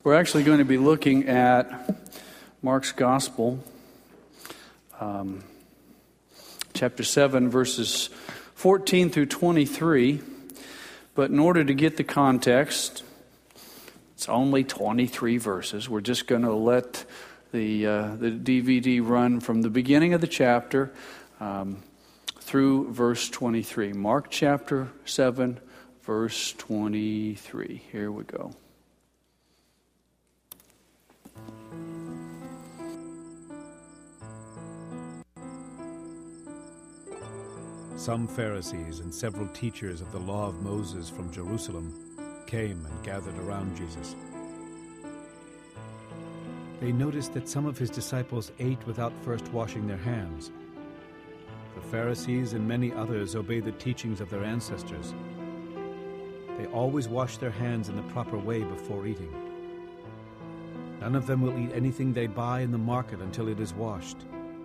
We're actually going to be looking at Mark's Gospel, chapter 7, verses 14 through 23. But in order to get the context, it's only 23 verses. We're just going to let the DVD run from the beginning of the chapter through verse 23. Mark chapter 7, verse 23. Here we go. Some Pharisees and several teachers of the law of Moses from Jerusalem came and gathered around Jesus. They noticed that some of his disciples ate without first washing their hands. The Pharisees and many others obey the teachings of their ancestors. They always wash their hands in the proper way before eating. None of them will eat anything they buy in the market until it is washed.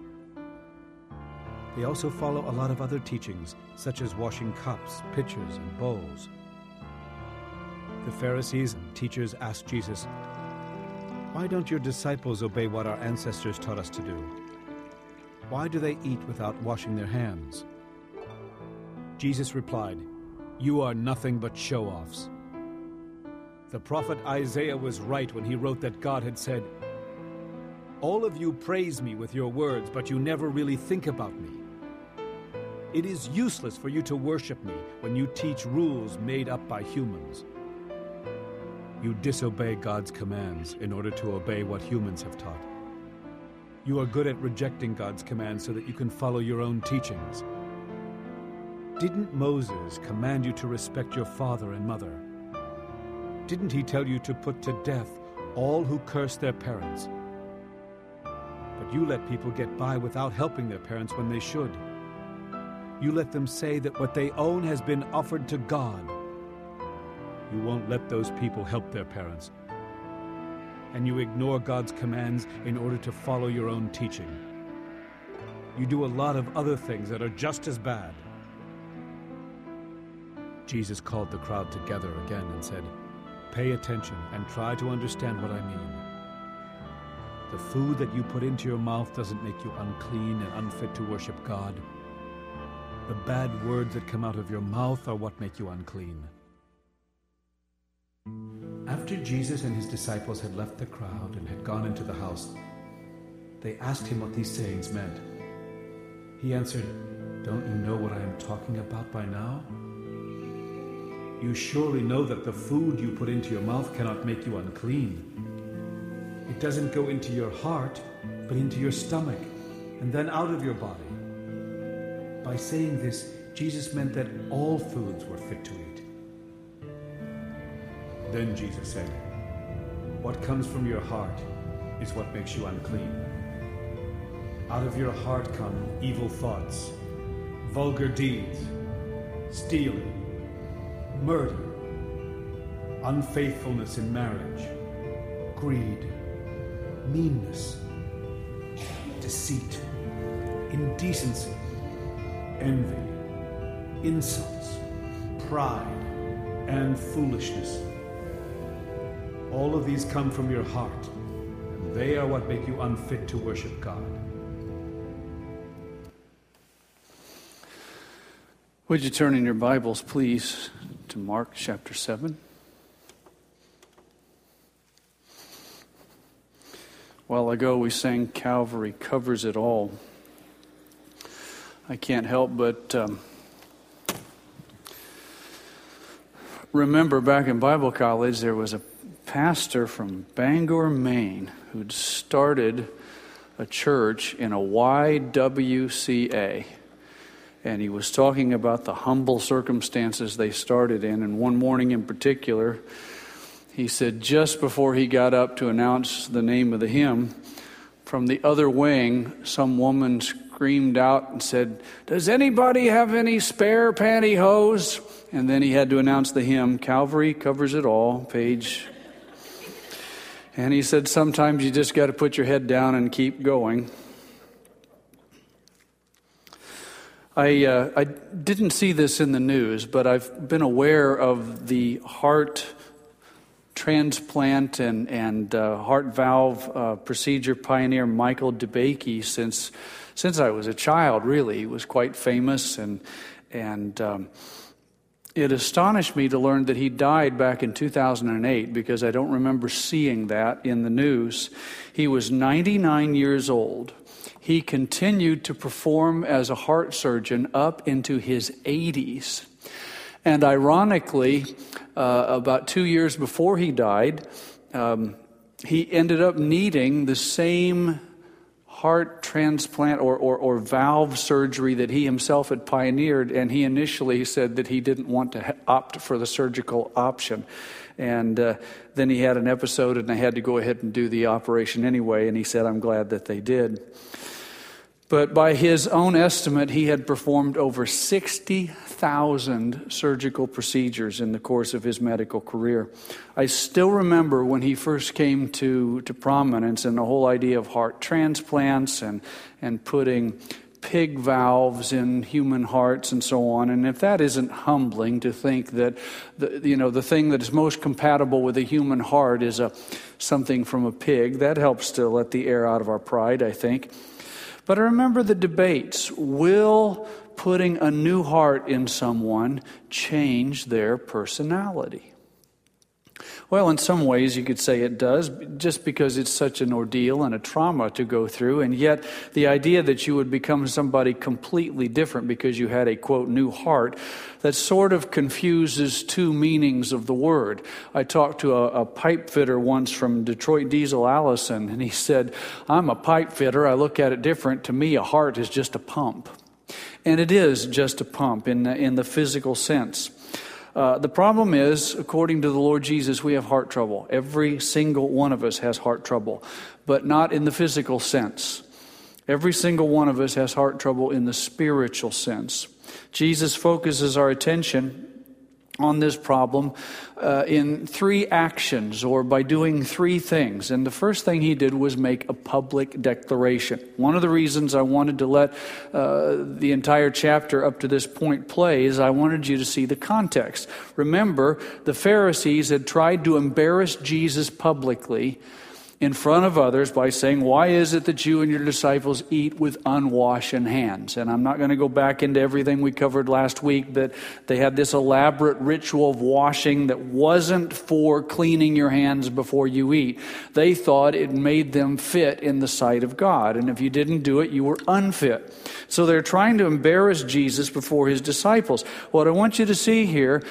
They also follow a lot of other teachings, such as washing cups, pitchers, and bowls. The Pharisees and teachers asked Jesus, "Why don't your disciples obey what our ancestors taught us to do? Why do they eat without washing their hands?" Jesus replied, "You are nothing but show-offs. The prophet Isaiah was right when he wrote that God had said, 'All of you praise me with your words, but you never really think about me. It is useless for you to worship me when you teach rules made up by humans.' You disobey God's commands in order to obey what humans have taught. You are good at rejecting God's commands so that you can follow your own teachings. Didn't Moses command you to respect your father and mother? Didn't he tell you to put to death all who curse their parents? But you let people get by without helping their parents when they should. You let them say that what they own has been offered to God. You won't let those people help their parents. And you ignore God's commands in order to follow your own teaching. You do a lot of other things that are just as bad." Jesus called the crowd together again and said, "Pay attention and try to understand what I mean. The food that you put into your mouth doesn't make you unclean and unfit to worship God. The bad words that come out of your mouth are what make you unclean." After Jesus and his disciples had left the crowd and had gone into the house, they asked him what these sayings meant. He answered, "Don't you know what I am talking about by now? You surely know that the food you put into your mouth cannot make you unclean. It doesn't go into your heart, but into your stomach, and then out of your body." By saying this, Jesus meant that all foods were fit to eat. Then Jesus said, "What comes from your heart is what makes you unclean. Out of your heart come evil thoughts, vulgar deeds, stealing, murder, unfaithfulness in marriage, greed, meanness, deceit, indecency, envy, insults, pride, and foolishness. All of these come from your heart, and they are what make you unfit to worship God." Would you turn in your Bibles, please, to Mark chapter 7? A while ago we sang "Calvary Covers It All." I can't help but remember back in Bible college there was a pastor from Bangor, Maine, who'd started a church in a YWCA. And he was talking about the humble circumstances they started in. And one morning in particular, he said just before he got up to announce the name of the hymn, from the other wing, some woman screamed out and said, "Does anybody have any spare pantyhose?" And then he had to announce the hymn, "Calvary Covers It All," page. And he said sometimes you just got to put your head down and keep going. I didn't see this in the news, but I've been aware of the heart transplant and heart valve procedure pioneer Michael DeBakey since I was a child, really. He was quite famous, and it astonished me to learn that he died back in 2008 because I don't remember seeing that in the news. He was 99 years old. He continued to perform as a heart surgeon up into his 80s. And ironically, about 2 years before he died, he ended up needing the same heart transplant or valve surgery that he himself had pioneered, and he initially said that he didn't want to opt for the surgical option. And then he had an episode, and they had to go ahead and do the operation anyway, and he said, "I'm glad that they did." But by his own estimate, he had performed over 60,000 surgical procedures in the course of his medical career. I still remember when he first came to prominence and the whole idea of heart transplants and putting pig valves in human hearts and so on. And if that isn't humbling to think that the thing that is most compatible with a human heart is something from a pig, that helps to let the air out of our pride, I think. But I remember the debates. Will putting a new heart in someone change their personality? Well, in some ways you could say it does, just because it's such an ordeal and a trauma to go through. And yet the idea that you would become somebody completely different because you had a, quote, new heart, that sort of confuses two meanings of the word. I talked to a pipe fitter once from Detroit Diesel Allison, and he said, "I'm a pipe fitter. I look at it different. To me, a heart is just a pump." And it is just a pump in the physical sense. The problem is, according to the Lord Jesus, we have heart trouble. Every single one of us has heart trouble, but not in the physical sense. Every single one of us has heart trouble in the spiritual sense. Jesus focuses our attention on this problem in three actions, or by doing three things. And the first thing he did was make a public declaration. One of the reasons I wanted to let the entire chapter up to this point play is I wanted you to see the context. Remember, the Pharisees had tried to embarrass Jesus publicly in front of others by saying, "Why is it that you and your disciples eat with unwashen hands?" And I'm not going to go back into everything we covered last week, that they had this elaborate ritual of washing that wasn't for cleaning your hands before you eat. They thought it made them fit in the sight of God, and if you didn't do it, you were unfit. So they're trying to embarrass Jesus before his disciples. What I want you to see here,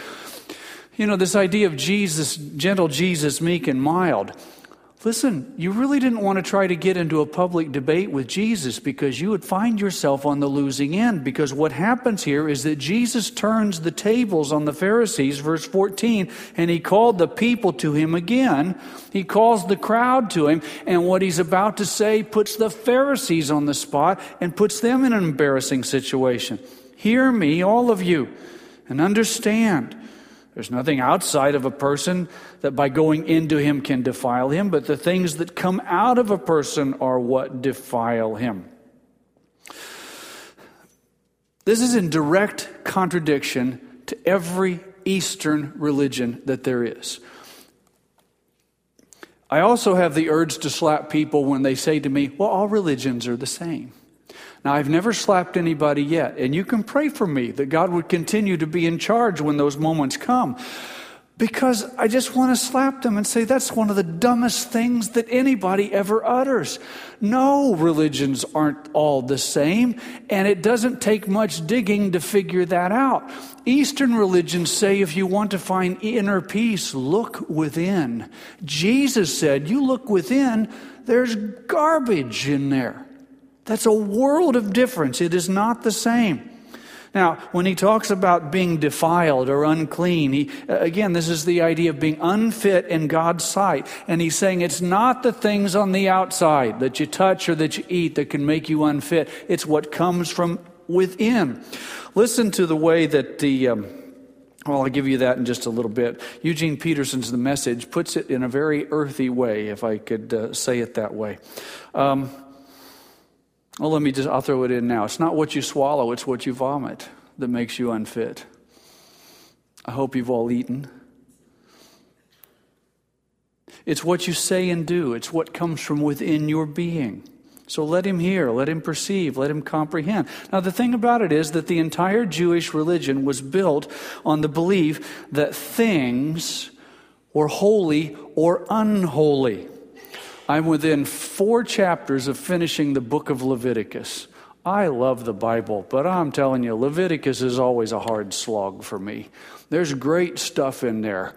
this idea of Jesus, gentle Jesus, meek and mild. Listen, you really didn't want to try to get into a public debate with Jesus, because you would find yourself on the losing end. Because what happens here is that Jesus turns the tables on the Pharisees, verse 14, and he called the people to him again. He calls the crowd to him, and what he's about to say puts the Pharisees on the spot and puts them in an embarrassing situation. Hear me, all of you, and understand. There's nothing outside of a person that by going into him can defile him, but the things that come out of a person are what defile him. This is in direct contradiction to every Eastern religion that there is. I also have the urge to slap people when they say to me, "Well, all religions are the same." Now, I've never slapped anybody yet, and you can pray for me that God would continue to be in charge when those moments come, because I just want to slap them and say that's one of the dumbest things that anybody ever utters. No, religions aren't all the same, and it doesn't take much digging to figure that out. Eastern religions say if you want to find inner peace, look within. Jesus said, you look within, there's garbage in there. That's a world of difference. It is not the same. Now, when he talks about being defiled or unclean, again, this is the idea of being unfit in God's sight. And he's saying it's not the things on the outside that you touch or that you eat that can make you unfit. It's what comes from within. Listen to the way that I'll give you that in just a little bit. Eugene Peterson's The Message puts it in a very earthy way, if I could say it that way. I'll throw it in now. It's not what you swallow, it's what you vomit that makes you unfit. I hope you've all eaten. It's what you say and do. It's what comes from within your being. So let him hear, let him perceive, let him comprehend. Now the thing about it is that the entire Jewish religion was built on the belief that things were holy or unholy. I'm within 4 chapters of finishing the book of Leviticus. I love the Bible, but I'm telling you, Leviticus is always a hard slog for me. There's great stuff in there.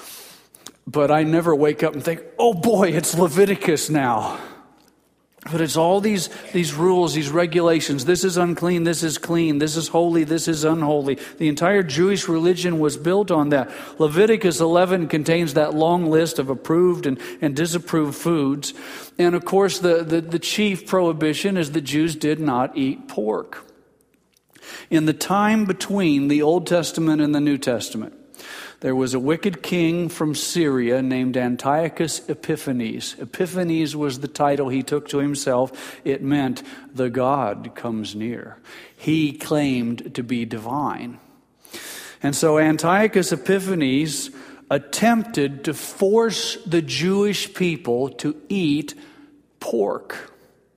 But I never wake up and think, oh boy, it's Leviticus now. But it's all these rules, these regulations. This is unclean, this is clean. This is holy, this is unholy. The entire Jewish religion was built on that. Leviticus 11 contains that long list of approved and disapproved foods. And of course, the chief prohibition is the Jews did not eat pork. In the time between the Old Testament and the New Testament, there was a wicked king from Syria named Antiochus Epiphanes. Epiphanes was the title he took to himself. It meant the God comes near. He claimed to be divine. And so Antiochus Epiphanes attempted to force the Jewish people to eat pork.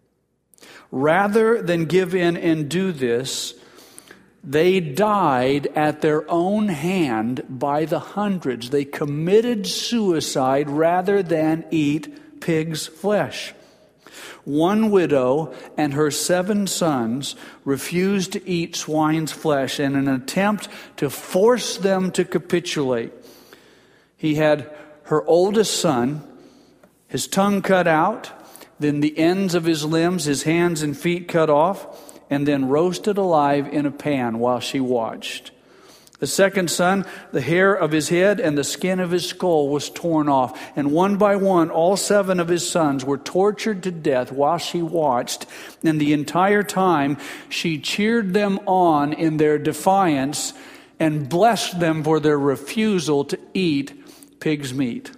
Rather than give in and do this, they died at their own hand by the hundreds. They committed suicide rather than eat pig's flesh. One widow and her 7 sons refused to eat swine's flesh in an attempt to force them to capitulate. He had her oldest son, his tongue cut out, then the ends of his limbs, his hands and feet cut off, and then roasted alive in a pan while she watched. The second son, the hair of his head and the skin of his skull was torn off. And one by one, all 7 of his sons were tortured to death while she watched. And the entire time, she cheered them on in their defiance and blessed them for their refusal to eat pig's meat.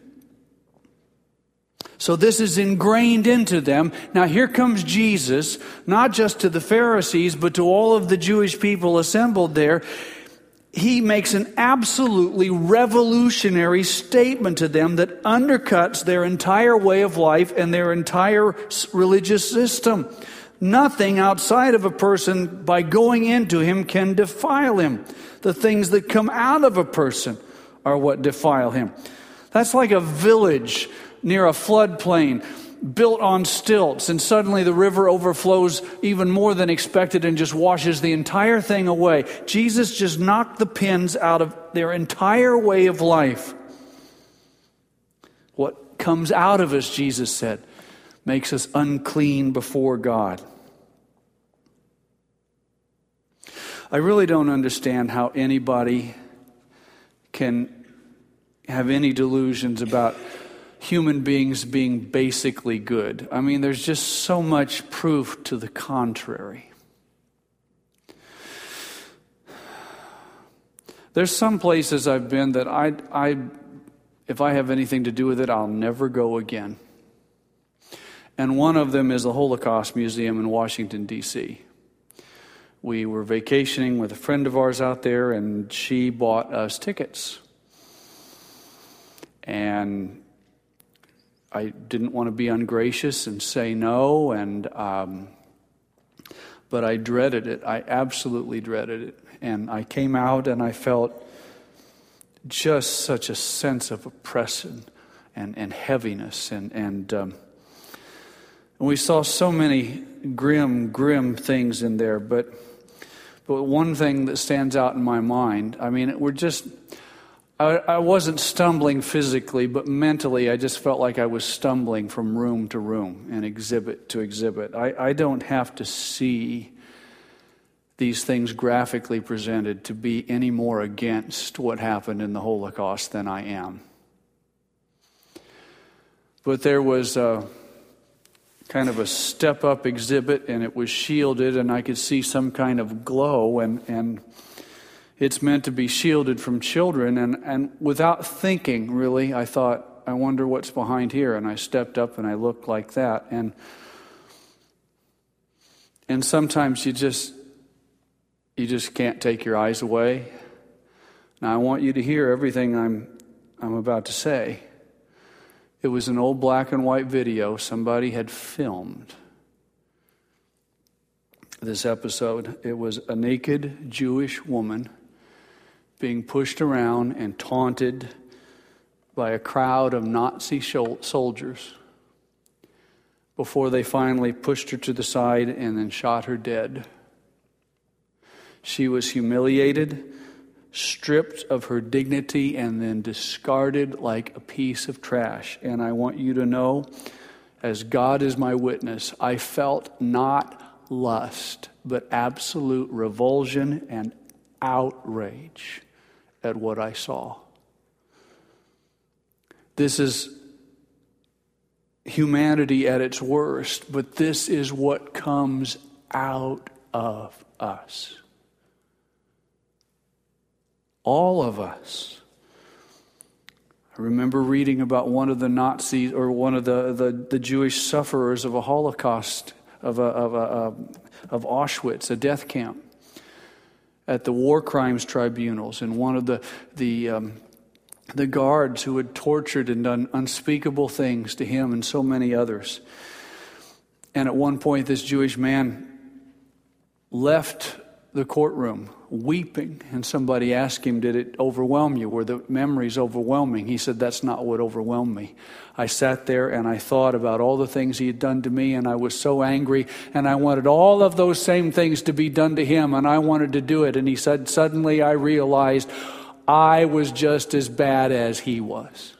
So this is ingrained into them. Now here comes Jesus, not just to the Pharisees, but to all of the Jewish people assembled there. He makes an absolutely revolutionary statement to them that undercuts their entire way of life and their entire religious system. Nothing outside of a person, by going into him, can defile him. The things that come out of a person are what defile him. That's like a village near a floodplain built on stilts, and suddenly the river overflows even more than expected and just washes the entire thing away. Jesus just knocked the pins out of their entire way of life. What comes out of us, Jesus said, makes us unclean before God. I really don't understand how anybody can have any delusions about human beings being basically good. I mean, there's just so much proof to the contrary. There's some places I've been that if I have anything to do with it, I'll never go again. And one of them is the Holocaust Museum in Washington, D.C. We were vacationing with a friend of ours out there, and she bought us tickets. And I didn't want to be ungracious and say no, but I dreaded it. I absolutely dreaded it. And I came out and I felt just such a sense of oppression and heaviness. And we saw so many grim things in there. But one thing that stands out in my mind, I mean, I wasn't stumbling physically, but mentally I just felt like I was stumbling from room to room and exhibit to exhibit. I don't have to see these things graphically presented to be any more against what happened in the Holocaust than I am. But there was a kind of a step-up exhibit, and it was shielded, and I could see some kind of glow, and it's meant to be shielded from children, and without thinking, really, I thought, I wonder what's behind here, and I stepped up and I looked like that, and sometimes you just can't take your eyes away. Now I want you to hear everything I'm about to say. It was an old black and white video. Somebody had filmed this episode. It was a naked Jewish woman being pushed around and taunted by a crowd of Nazi soldiers before they finally pushed her to the side and then shot her dead. She was humiliated, stripped of her dignity, and then discarded like a piece of trash. And I want you to know, as God is my witness, I felt not lust, but absolute revulsion and outrage at what I saw. This is humanity at its worst, but this is what comes out of us. All of us. I remember reading about one of the Nazis, or one of the Jewish sufferers of a Holocaust, of Auschwitz, a death camp, at the war crimes tribunals, and one of the guards who had tortured and done unspeakable things to him and so many others. And at one point, this Jewish man left the courtroom weeping, and somebody asked him, did it overwhelm you? Were the memories overwhelming? He said, that's not what overwhelmed me. I sat there and I thought about all the things he had done to me, and I was so angry, and I wanted all of those same things to be done to him, and I wanted to do it. And he said, suddenly I realized I was just as bad as he was.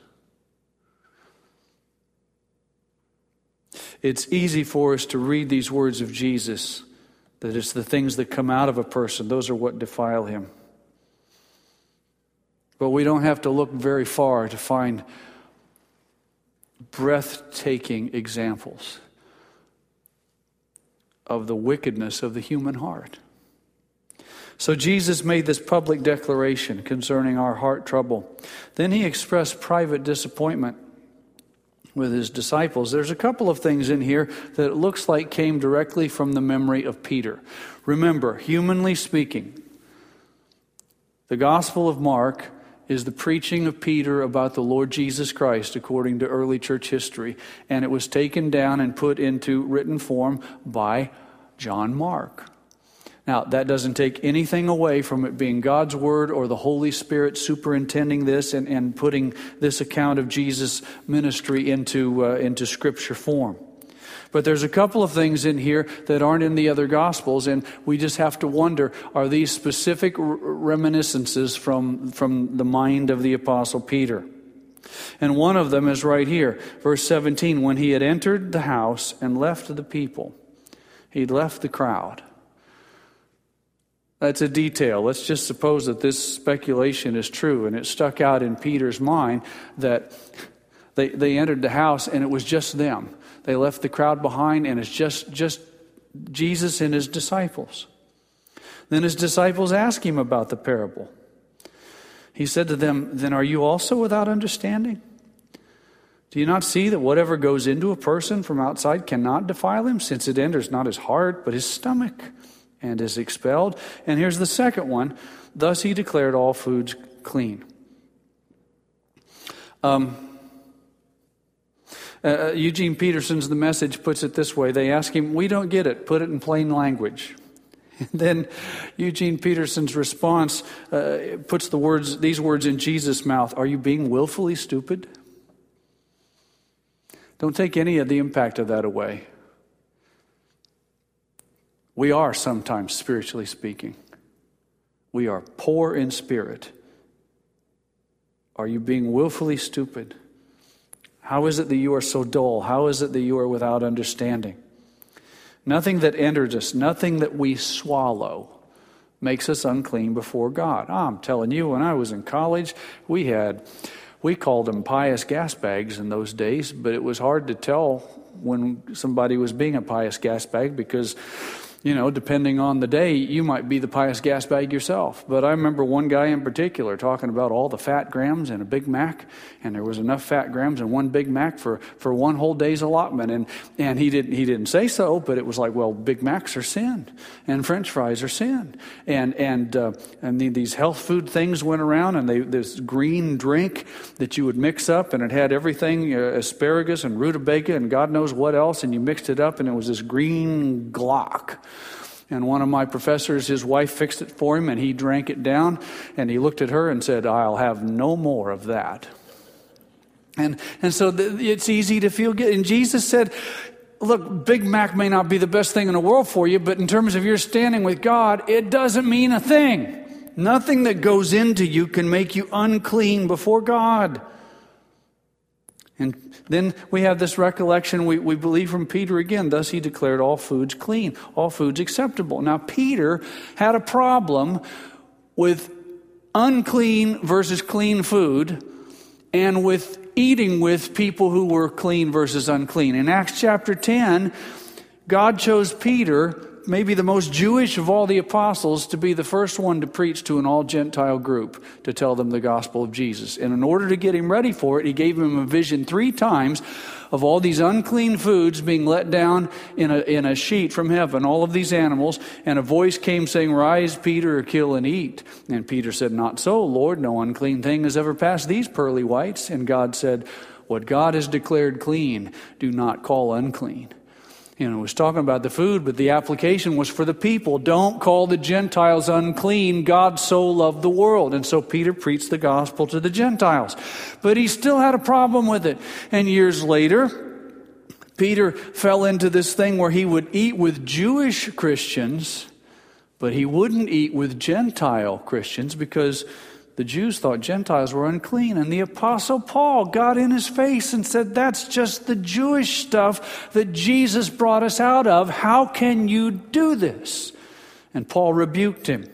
It's easy for us to read these words of Jesus, that it's the things that come out of a person, those are what defile him. But we don't have to look very far to find breathtaking examples of the wickedness of the human heart. So Jesus made this public declaration concerning our heart trouble. Then he expressed private disappointment with his disciples. There's a couple of things in here that it looks like came directly from the memory of Peter. Remember, humanly speaking, the Gospel of Mark is the preaching of Peter about the Lord Jesus Christ according to early church history, and it was taken down and put into written form by John Mark. Now, that doesn't take anything away from it being God's Word or the Holy Spirit superintending this and putting this account of Jesus' ministry into Scripture form. But there's a couple of things in here that aren't in the other Gospels, and we just have to wonder, are these specific reminiscences from the mind of the Apostle Peter? And one of them is right here, verse 17. When he had entered the house and left the people, he'd left the crowd. That's a detail. Let's just suppose that this speculation is true, and it stuck out in Peter's mind that they entered the house and it was just them. They left the crowd behind, and it's just Jesus and his disciples. Then his disciples asked him about the parable. He said to them, then are you also without understanding? Do you not see that whatever goes into a person from outside cannot defile him, since it enters not his heart, but his stomach, and is expelled? And here's the second one. Thus he declared all foods clean. Eugene Peterson's The Message puts it this way. They ask him, we don't get it. Put it in plain language. And then Eugene Peterson's response puts these words in Jesus' mouth. Are you being willfully stupid? Don't take any of the impact of that away. We are sometimes, spiritually speaking. We are poor in spirit. Are you being willfully stupid? How is it that you are so dull? How is it that you are without understanding? Nothing that enters us, nothing that we swallow, makes us unclean before God. I'm telling you, when I was in college, we called them pious gas bags in those days, but it was hard to tell when somebody was being a pious gas bag because Depending on the day, you might be the pious gas bag yourself. But I remember one guy in particular talking about all the fat grams in a Big Mac, and there was enough fat grams in one Big Mac for one whole day's allotment. And he didn't say so, but it was like, well, Big Macs are sin, and French fries are sin, and these health food things went around, and this green drink that you would mix up, and it had everything, asparagus and rutabaga and God knows what else, and you mixed it up, and it was this green Glock. And one of my professors, his wife fixed it for him, and he drank it down, and he looked at her and said, "I'll have no more of that." And so it's easy to feel good. And Jesus said, look, Big Mac may not be the best thing in the world for you, but in terms of your standing with God, it doesn't mean a thing. Nothing that goes into you can make you unclean before God. And then we have this recollection, we believe from Peter again, thus he declared all foods clean, all foods acceptable. Now Peter had a problem with unclean versus clean food and with eating with people who were clean versus unclean. In Acts chapter 10, God chose Peter, maybe the most Jewish of all the apostles, to be the first one to preach to an all-Gentile group, to tell them the gospel of Jesus. And in order to get him ready for it, he gave him a vision 3 times of all these unclean foods being let down in a sheet from heaven, all of these animals, and a voice came saying, "Rise, Peter, kill and eat." And Peter said, "Not so, Lord, no unclean thing has ever passed these pearly whites." And God said, "What God has declared clean, do not call unclean." It was talking about the food, but the application was for the people. Don't call the Gentiles unclean. God so loved the world. And so Peter preached the gospel to the Gentiles. But he still had a problem with it. And years later, Peter fell into this thing where he would eat with Jewish Christians, but he wouldn't eat with Gentile Christians because the Jews thought Gentiles were unclean. And the Apostle Paul got in his face and said, "That's just the Jewish stuff that Jesus brought us out of. How can you do this?" And Paul rebuked him.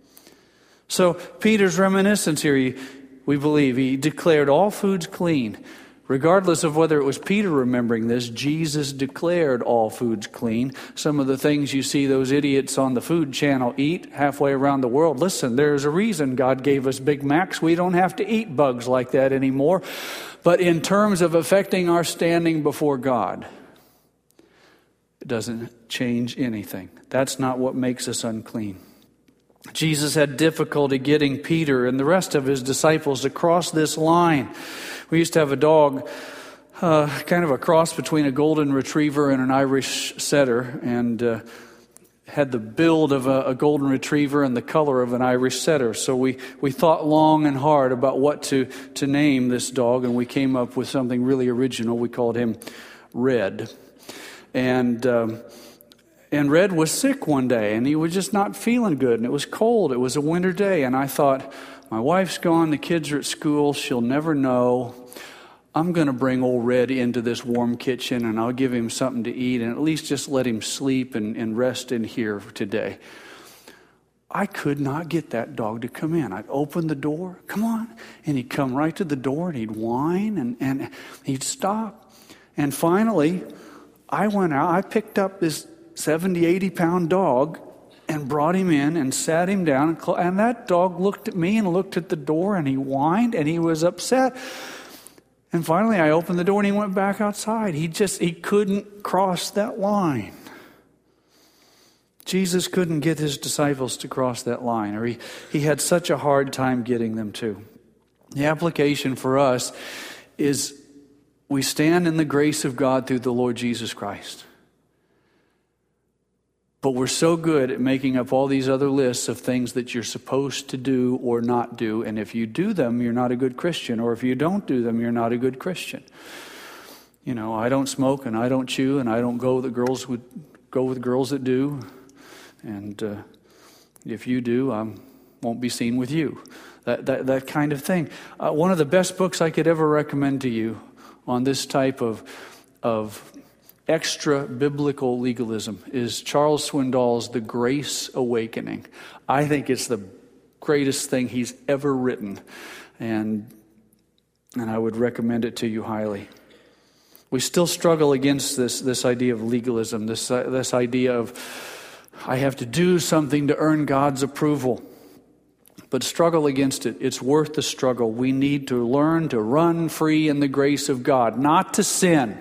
So Peter's reminiscence here, we believe, he declared all foods clean. Regardless of whether it was Peter remembering this, Jesus declared all foods clean. Some of the things you see those idiots on the Food Channel eat halfway around the world, listen, there's a reason God gave us Big Macs. We don't have to eat bugs like that anymore. But in terms of affecting our standing before God, it doesn't change anything. That's not what makes us unclean. Jesus had difficulty getting Peter and the rest of his disciples to cross this line. We used to have a dog, kind of a cross between a golden retriever and an Irish setter, and had the build of a golden retriever and the color of an Irish setter. So we thought long and hard about what to name this dog, and we came up with something really original. We called him Red. And Red was sick one day, and he was just not feeling good, and it was cold. It was a winter day, and I thought, my wife's gone, the kids are at school, she'll never know. I'm going to bring old Red into this warm kitchen, and I'll give him something to eat, and at least just let him sleep and rest in here today. I could not get that dog to come in. I'd open the door, come on, and he'd come right to the door, and he'd whine, and he'd stop. And finally, I went out, I picked up this 70, 80-pound dog and brought him in and sat him down. And that dog looked at me and looked at the door, and he whined and he was upset. And finally I opened the door and he went back outside. He couldn't cross that line. Jesus couldn't get his disciples to cross that line, or he had such a hard time getting them to. The application for us is we stand in the grace of God through the Lord Jesus Christ. But we're so good at making up all these other lists of things that you're supposed to do or not do. And if you do them, you're not a good Christian. Or if you don't do them, you're not a good Christian. I don't smoke and I don't chew and I don't go with girls that do. And if you do, I won't be seen with you. That kind of thing. One of the best books I could ever recommend to you on this type of extra biblical legalism is Charles Swindoll's The Grace Awakening. I think it's the greatest thing he's ever written, and I would recommend it to you highly. We still struggle against this idea of legalism, this idea of I have to do something to earn God's approval. But struggle against it. It's worth the struggle. We need to learn to run free in the grace of God. Not to sin,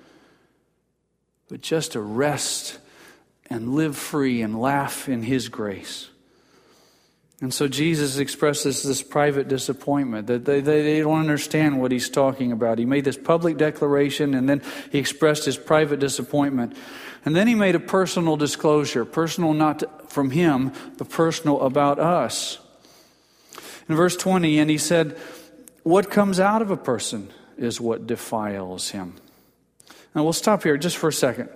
but just to rest and live free and laugh in His grace. And so Jesus expresses this private disappointment that they don't understand what He's talking about. He made this public declaration, and then He expressed His private disappointment. And then He made a personal disclosure, personal not from Him, but personal about us. In verse 20, and He said, what comes out of a person is what defiles him. Now we'll stop here just for a second.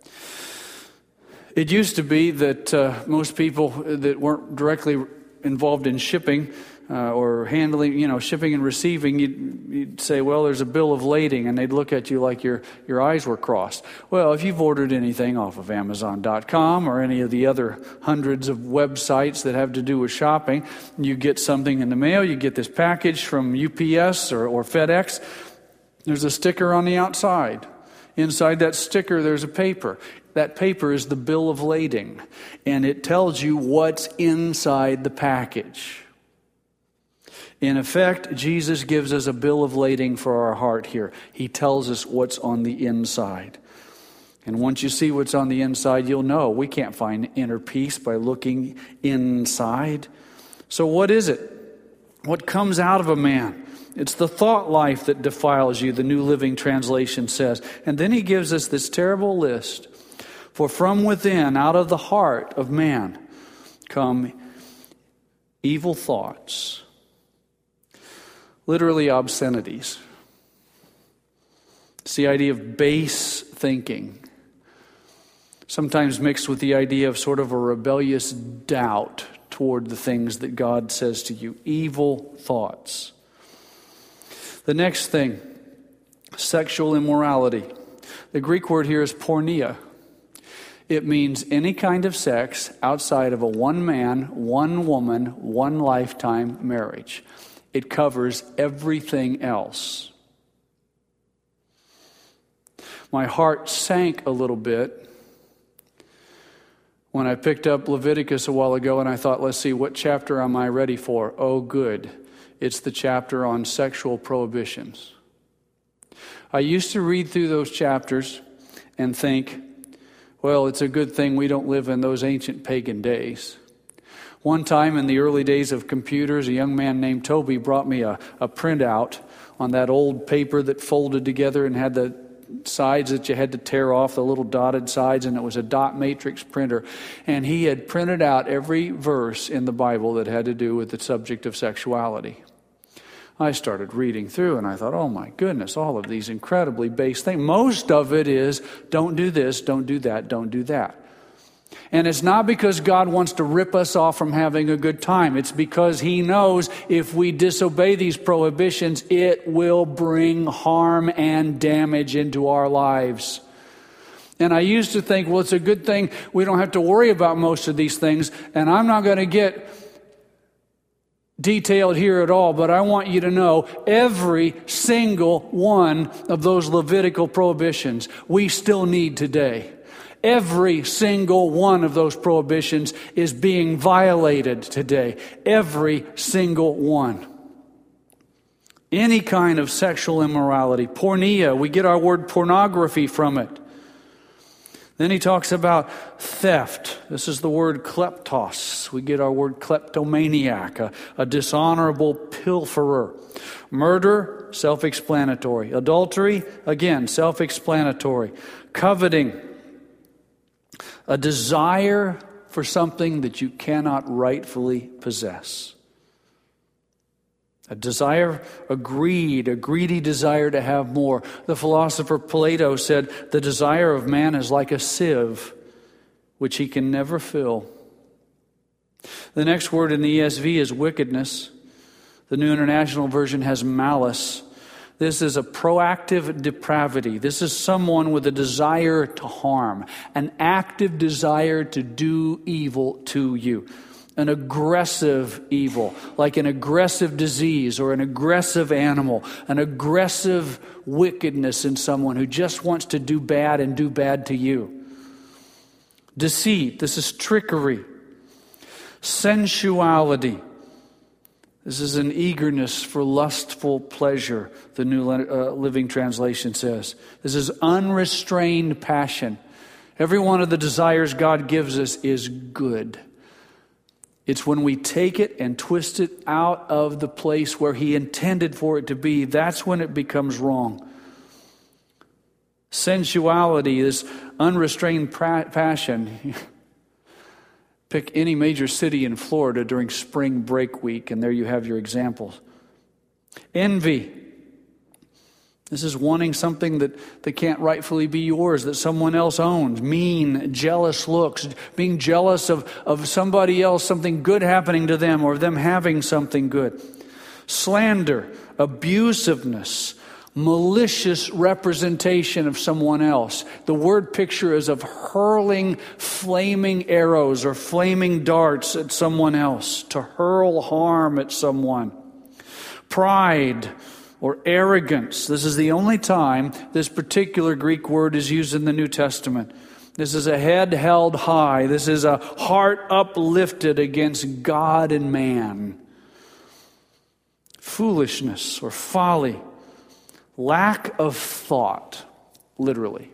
It used to be that most people that weren't directly involved in shipping or handling, shipping and receiving, you'd say, well, there's a bill of lading, and they'd look at you like your eyes were crossed. Well, if you've ordered anything off of Amazon.com or any of the other hundreds of websites that have to do with shopping, you get something in the mail, you get this package from UPS or FedEx, there's a sticker on the outside. Inside that sticker, there's a paper. That paper is the bill of lading, and it tells you what's inside the package. In effect, Jesus gives us a bill of lading for our heart here. He tells us what's on the inside. And once you see what's on the inside, you'll know we can't find inner peace by looking inside. So what is it? What comes out of a man? It's the thought life that defiles you, the New Living Translation says. And then he gives us this terrible list. For from within, out of the heart of man, come evil thoughts. Literally obscenities. It's the idea of base thinking. Sometimes mixed with the idea of sort of a rebellious doubt toward the things that God says to you. Evil thoughts. The next thing, sexual immorality. The Greek word here is porneia. It means any kind of sex outside of a one man, one woman, one lifetime marriage. It covers everything else. My heart sank a little bit when I picked up Leviticus a while ago and I thought, let's see, what chapter am I ready for? Oh, good. It's the chapter on sexual prohibitions. I used to read through those chapters and think, well, it's a good thing we don't live in those ancient pagan days. One time in the early days of computers, a young man named Toby brought me a printout on that old paper that folded together and had the sides that you had to tear off, the little dotted sides, and it was a dot matrix printer. And he had printed out every verse in the Bible that had to do with the subject of sexuality. I started reading through and I thought, oh my goodness, all of these incredibly base things. Most of it is, don't do this, don't do that, don't do that. And it's not because God wants to rip us off from having a good time. It's because He knows if we disobey these prohibitions, it will bring harm and damage into our lives. And I used to think, well, it's a good thing we don't have to worry about most of these things. And I'm not going to get detailed here at all, but I want you to know every single one of those Levitical prohibitions we still need today. Every single one of those prohibitions is being violated today. Every single one. Any kind of sexual immorality. Porneia, we get our word pornography from it. Then he talks about theft. This is the word kleptos. We get our word kleptomaniac, a dishonorable pilferer. Murder, self-explanatory. Adultery, again, self-explanatory. Coveting, a desire for something that you cannot rightfully possess. A desire, a greedy desire to have more. The philosopher Plato said, the desire of man is like a sieve, which he can never fill. The next word in the ESV is wickedness. The New International Version has malice. This is a proactive depravity. This is someone with a desire to harm, an active desire to do evil to you. An aggressive evil, like an aggressive disease or an aggressive animal, an aggressive wickedness in someone who just wants to do bad and do bad to you. Deceit, this is trickery. Sensuality, this is an eagerness for lustful pleasure, the New Living Translation says. This is unrestrained passion. Every one of the desires God gives us is good. It's when we take it and twist it out of the place where He intended for it to be, that's when it becomes wrong. Sensuality, this unrestrained passion. Pick any major city in Florida during spring break week, and there you have your examples. Envy. This is wanting something that can't rightfully be yours, that someone else owns. Mean, jealous looks, being jealous of somebody else, something good happening to them or them having something good. Slander, abusiveness, malicious representation of someone else. The word picture is of hurling flaming arrows or flaming darts at someone else, to hurl harm at someone. Pride or arrogance. This is the only time this particular Greek word is used in the New Testament. This is a head held high. This is a heart uplifted against God and man. Foolishness or folly. Lack of thought, literally.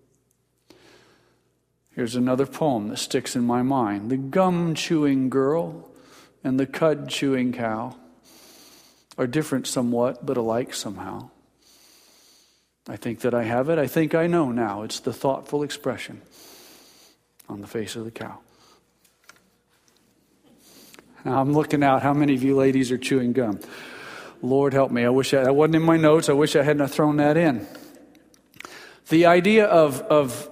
Here's another poem that sticks in my mind. The gum-chewing girl and the cud-chewing cow are different somewhat, but alike somehow. I think that I have it. I think I know now. It's the thoughtful expression on the face of the cow. Now I'm looking out. How many of you ladies are chewing gum? Lord help me. I wish that wasn't in my notes. I wish I hadn't thrown that in. The idea of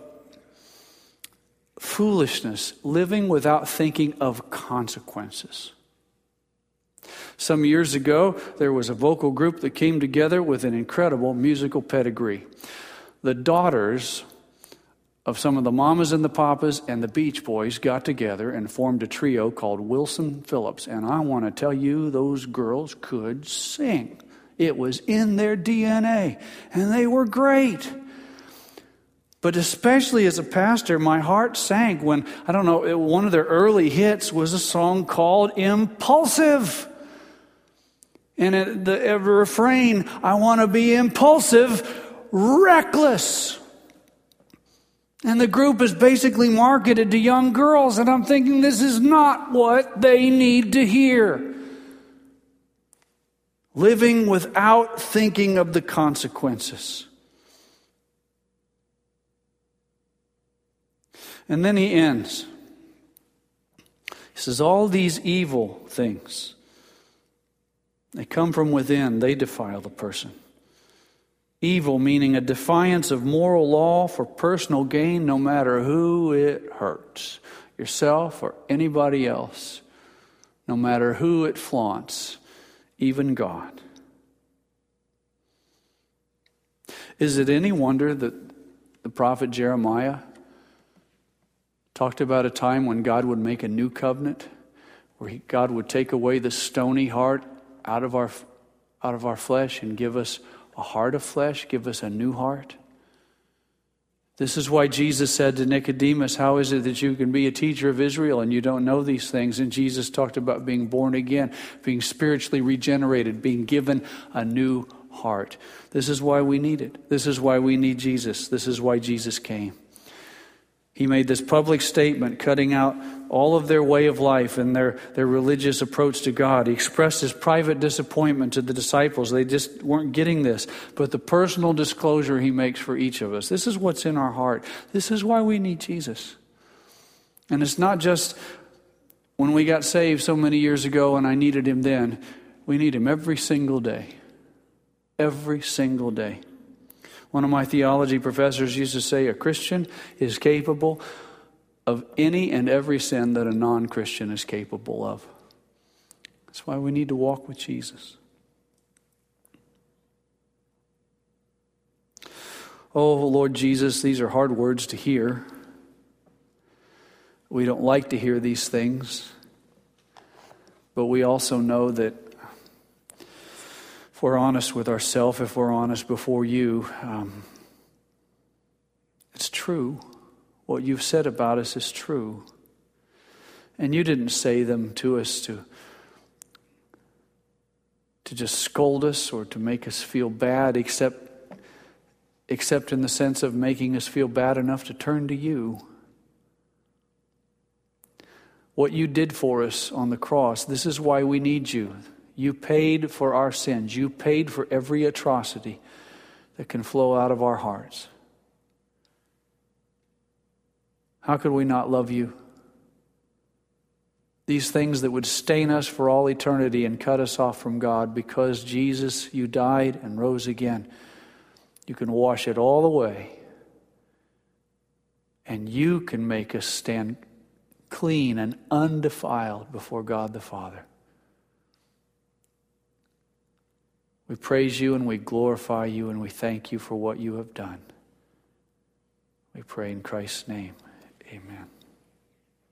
foolishness, living without thinking of consequences. Some years ago, there was a vocal group that came together with an incredible musical pedigree. The daughters of some of the mamas and the papas and the Beach Boys got together and formed a trio called Wilson Phillips. And I want to tell you, those girls could sing. It was in their DNA, and they were great. But especially as a pastor, my heart sank when, one of their early hits was a song called Impulsive. And the refrain, I want to be impulsive, reckless. And the group is basically marketed to young girls, and I'm thinking this is not what they need to hear. Living without thinking of the consequences. And then he ends. He says, all these evil things, they come from within. They defile the person. Evil meaning a defiance of moral law for personal gain, no matter who it hurts. Yourself or anybody else. No matter who it flaunts. Even God. Is it any wonder that the prophet Jeremiah talked about a time when God would make a new covenant? Where God would take away the stony heart out of our flesh and give us a heart of flesh, give us a new heart. This is why Jesus said to Nicodemus, how is it that you can be a teacher of Israel and you don't know these things? And Jesus talked about being born again, being spiritually regenerated, being given a new heart. This is why we need it. This is why we need Jesus. This is why Jesus came. He made this public statement, cutting out all of their way of life and their religious approach to God. He expressed his private disappointment to the disciples. They just weren't getting this. But the personal disclosure he makes for each of us. This is what's in our heart. This is why we need Jesus. And it's not just when we got saved so many years ago and I needed him then. We need him every single day. Every single day. One of my theology professors used to say a Christian is capable of any and every sin that a non-Christian is capable of. That's why we need to walk with Jesus. Oh, Lord Jesus, these are hard words to hear. We don't like to hear these things. But we also know that if we're honest with ourselves, if we're honest before you, it's true. what you've said about us is true. And you didn't say them to us to just scold us or to make us feel bad, except in the sense of making us feel bad enough to turn to you. What you did for us on the cross, this is why we need you. You paid for our sins. You paid for every atrocity that can flow out of our hearts. How could we not love you? These things that would stain us for all eternity and cut us off from God, because Jesus, you died and rose again. You can wash it all away. And you can make us stand clean and undefiled before God the Father. We praise you and we glorify you and we thank you for what you have done. We pray in Christ's name. Amen.